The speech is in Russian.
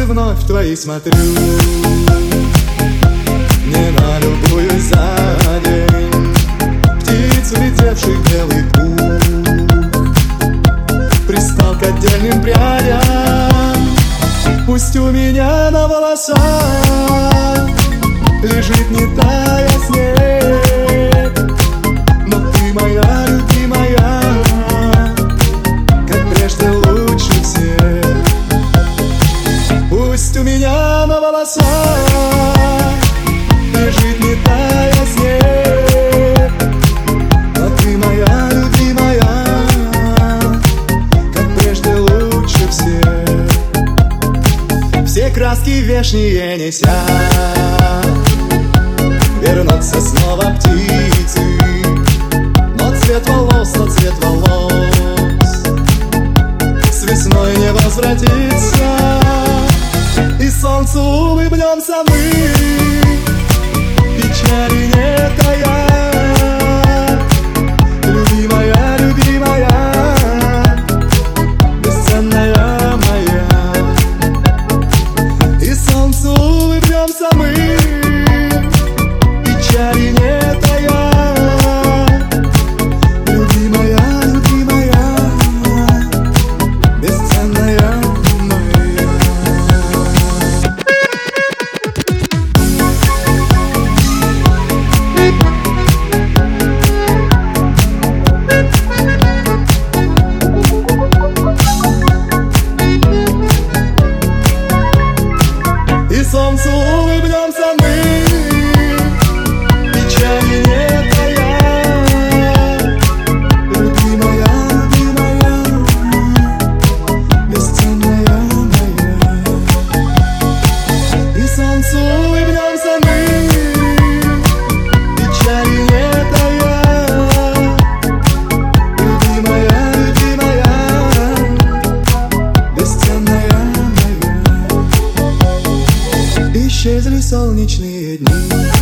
вновь в твои смотрю, не налюбуюсь за день птиц, улетевших в белый пух, пристал к отдельным прядям. Пусть у меня на волосах лежит, не тая, снег, но ты моя любимая, как прежде лучше всех. Пусть у меня на волосах лежит, не тая, снег, но ты моя любимая, как прежде лучше всех. Все краски вешние неся, вернутся снова птицы, но цвет волос с весной не возвратится, и солнцу улыбнемся мы, печали не тая. Любимая, любимая, бесценная моя, и солнцу улыбнемся мы, печали не тая. Любимая, любимая, бесценная моя. И солнцу улыбнемся мы, печали не тая. Любимая, любимая, бесценная моя, и солнцу улыбнемся мы, печали не тая. Любимая, любимая, бесценная моя. Исчезли солнечные дни,